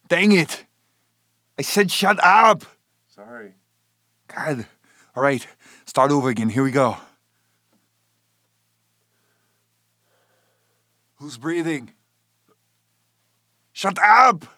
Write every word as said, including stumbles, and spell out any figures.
Dang it. I said shut up. Sorry. God. All right. Start over again. Here we go. Who's breathing? Shut up.